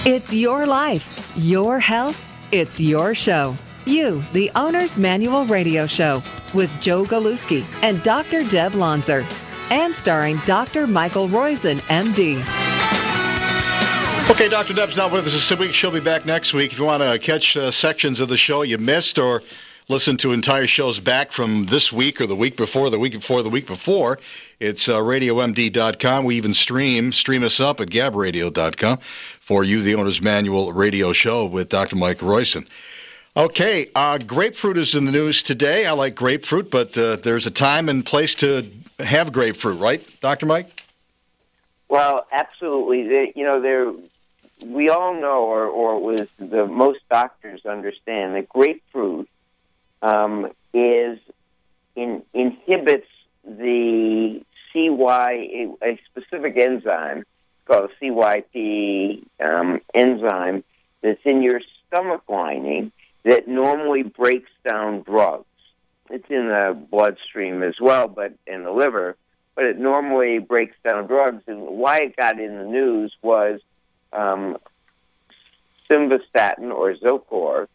It's your life, your health, it's your show. You, the Owner's Manual Radio Show, with Joe Galuski and Dr. Deb Lonzer, and starring Dr. Michael Roizen, MD. Okay, Dr. Deb's not with us this week. She'll be back next week. If you want to catch sections of the show you missed or listen to entire shows back from this week or the week before, the week before, the week before, it's RadioMD.com. We even stream us up at GabRadio.com for you, the Owner's Manual Radio Show with Dr. Mike Roizen. Okay, grapefruit is in the news today. I like grapefruit, but there's a time and place to have grapefruit, right, Dr. Mike? Well, absolutely. We all know, or was the most doctors understand, that grapefruit inhibits the a specific enzyme called CYP enzyme that's in your stomach lining that normally breaks down drugs. It's in the bloodstream as well, but in the liver, but it normally breaks down drugs. And why it got in the news was simvastatin or Zocor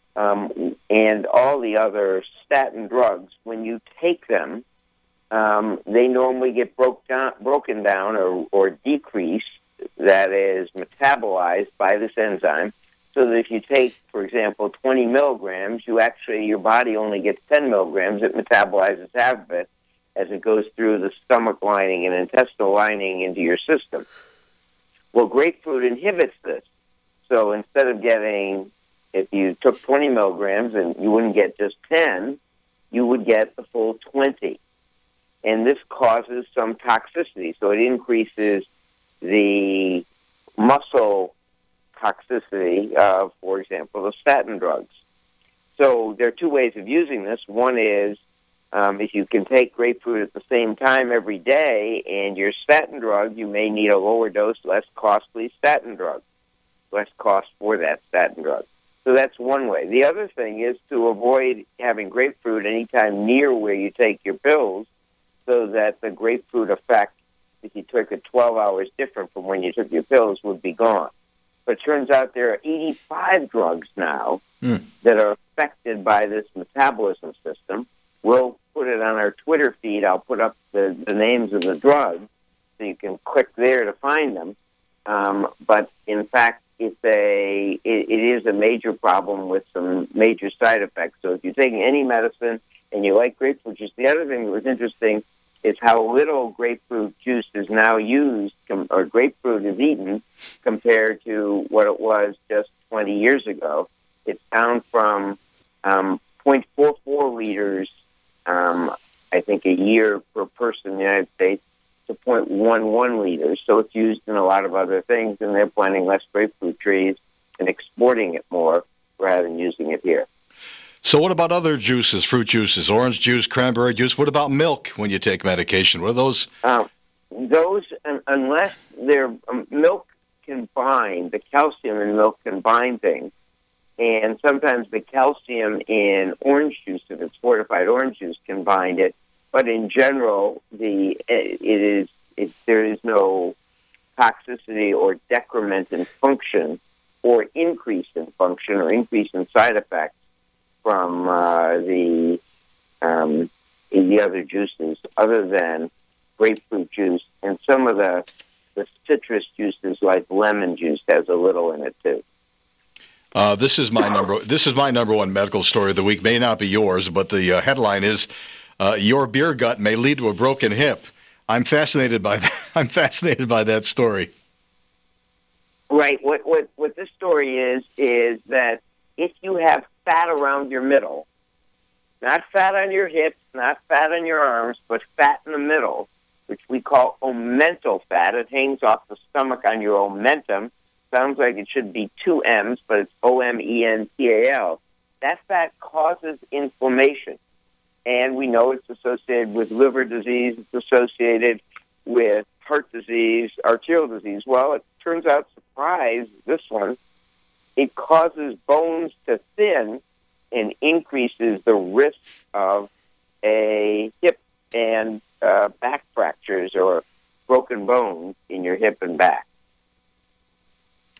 and all the other statin drugs. When you take them, they normally get broken down or decreased, that is, metabolized by this enzyme, so that if you take, for example, 20 milligrams, your body only gets 10 milligrams. It metabolizes half of it as it goes through the stomach lining and intestinal lining into your system. Well, grapefruit inhibits this. So instead of if you took 20 milligrams and you wouldn't get just 10, you would get the full 20. And this causes some toxicity. So it increases the muscle toxicity of, for example, the statin drugs. So there are two ways of using this. One is if you can take grapefruit at the same time every day and your statin drug, you may need a lower dose, less costly statin drug, less cost for that statin drug. So that's one way. The other thing is to avoid having grapefruit anytime near where you take your pills, so that the grapefruit effect, if you took it 12 hours different from when you took your pills, would be gone. But it turns out there are 85 drugs now that are affected by this metabolism system. We'll put it on our Twitter feed. I'll put up the names of the drugs so you can click there to find them. But in fact, it is a major problem with some major side effects. So if you're taking any medicine and you like grapefruit juice, the other thing that was interesting is how little grapefruit juice is now used, or grapefruit is eaten, compared to what it was just 20 years ago. It's down from 0.44 liters, I think, a year per person in the United States to 0.11 liters. So it's used in a lot of other things, and they're planting less grapefruit trees and exporting it more rather than using it here. So what about other juices, fruit juices, orange juice, cranberry juice? What about milk when you take medication? What are those? Those, unless they're milk can bind, the calcium in milk can bind things. And sometimes the calcium in orange juice, if it's fortified orange juice, can bind it. But in general, there is no toxicity or decrement in function or increase in function or increase in side effects from the other juices, other than grapefruit juice, and some of the citrus juices like lemon juice has a little in it too. This is my number one medical story of the week. May not be yours, but the headline is "Your beer gut may lead to a broken hip." I'm fascinated by that. I'm fascinated by that story. Right. What this story is that if you have fat around your middle, not fat on your hips, not fat on your arms, but fat in the middle, which we call omental fat. It hangs off the stomach on your omentum. Sounds like it should be two M's, but it's OMENTAL. That fat causes inflammation. And we know it's associated with liver disease. It's associated with heart disease, arterial disease. Well, it turns out, surprise, this one, it causes bones to thin and increases the risk of a hip and back fractures or broken bones in your hip and back.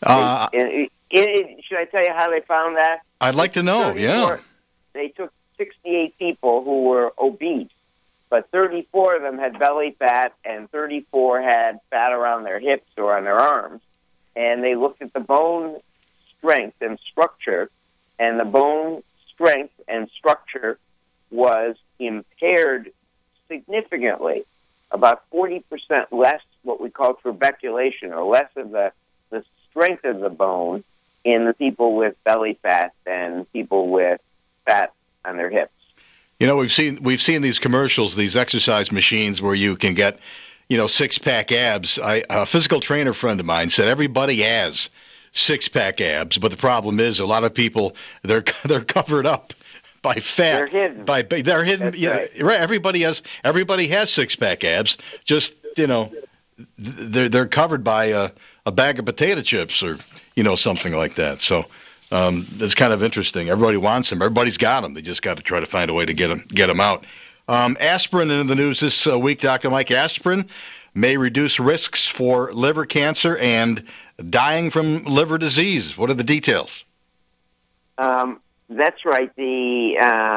Should I tell you how they found that? I'd like to know, yeah. They took 68 people who were obese, but 34 of them had belly fat and 34 had fat around their hips or on their arms. And they looked at the bone strength and structure, and the bone strength and structure was impaired significantly, about 40% less what we call trabeculation, or less of the strength of the bone in the people with belly fat than people with fat on their hips. You know, we've seen these commercials, these exercise machines where you can get, six-pack abs. A physical trainer friend of mine said everybody has six-pack abs, but the problem is a lot of people, they're covered up by fat. They're hidden. They're hidden. That's yeah, right. Everybody has six-pack abs. Just they're covered by a bag of potato chips or something like that. So it's kind of interesting. Everybody wants them. Everybody's got them. They just got to try to find a way to get them out. Aspirin in the news this week, Dr. Mike. Aspirin may reduce risks for liver cancer and dying from liver disease. What are the details? That's right. The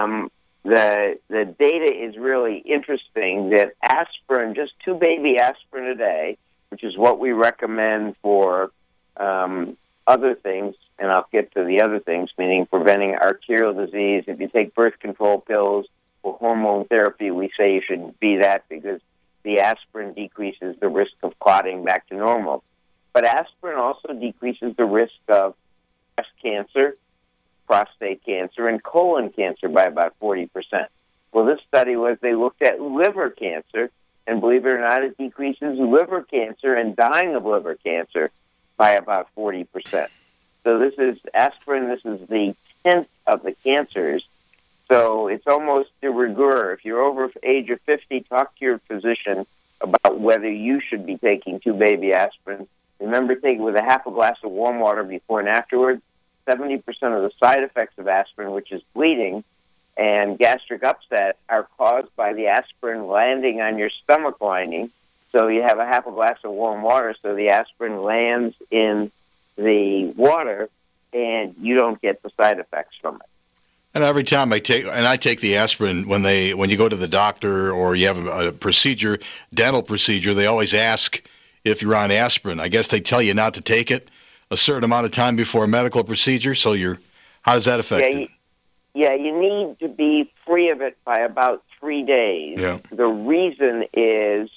data is really interesting. That aspirin, just 2 baby aspirin a day, which is what we recommend for other things, and I'll get to the other things, meaning preventing arterial disease. If you take birth control pills or hormone therapy, we say you should be that because the aspirin decreases the risk of clotting back to normal. But aspirin also decreases the risk of breast cancer, prostate cancer, and colon cancer by about 40%. Well, this study they looked at liver cancer, and believe it or not, it decreases liver cancer and dying of liver cancer by about 40%. So this is aspirin. This is the 10th of the cancers. So it's almost de rigueur. If you're over the age of 50, talk to your physician about whether you should be taking 2 baby aspirin. Remember, take it with a half a glass of warm water before and afterwards. 70% of the side effects of aspirin, which is bleeding and gastric upset, are caused by the aspirin landing on your stomach lining. So you have a half a glass of warm water, so the aspirin lands in the water, and you don't get the side effects from it. And every time I take the aspirin when you go to the doctor or you have a procedure, dental procedure, they always ask if you're on aspirin. I guess they tell you not to take it a certain amount of time before a medical procedure. So how does that affect it? Yeah, you need to be free of it by about 3 days. Yeah. The reason is,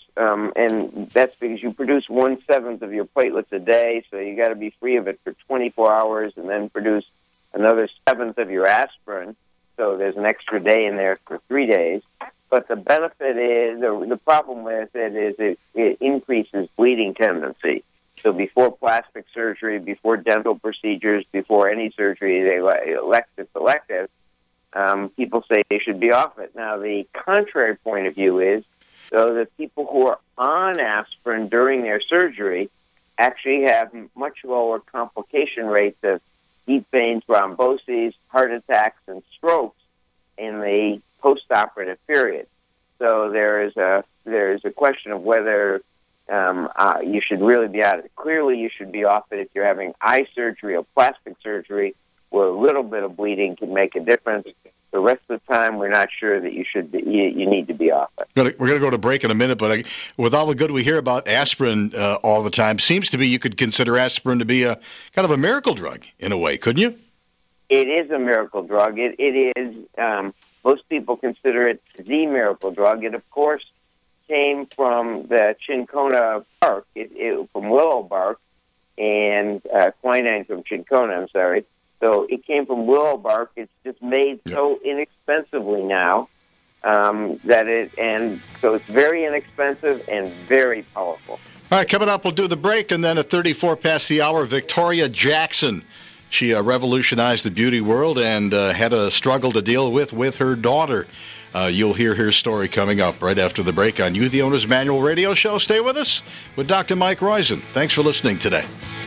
and that's because you produce 1/7 of your platelets a day, so you got to be free of it for 24 hours and then produce another 1/7 of your aspirin. So there's an extra day in there for 3 days. But the benefit is, the problem with it is it increases bleeding tendency. So before plastic surgery, before dental procedures, before any surgery they elect it's elective, people say they should be off it. Now, the contrary point of view is, so that people who are on aspirin during their surgery actually have much lower complication rates of deep vein thromboses, heart attacks, and strokes in the postoperative period. So there is a question of whether you should really be out of it. Clearly, you should be off it if you're having eye surgery or plastic surgery, where a little bit of bleeding can make a difference. The rest of the time, we're not sure that you need to be off it. We're going to go to break in a minute, but with all the good we hear about aspirin all the time, seems to be you could consider aspirin to be a kind of a miracle drug in a way, couldn't you? It is a miracle drug. It is. Most people consider it the miracle drug. It, of course, came from the cinchona bark, from willow bark, and quinine from cinchona, I'm sorry. So it came from willow bark. It's just made so inexpensively now so it's very inexpensive and very powerful. All right, coming up, we'll do the break, and then at 34 past the hour, Victoria Jackson. She revolutionized the beauty world and had a struggle to deal with her daughter. You'll hear her story coming up right after the break on You, the Owner's Manual radio show. Stay with us with Dr. Mike Roizen. Thanks for listening today.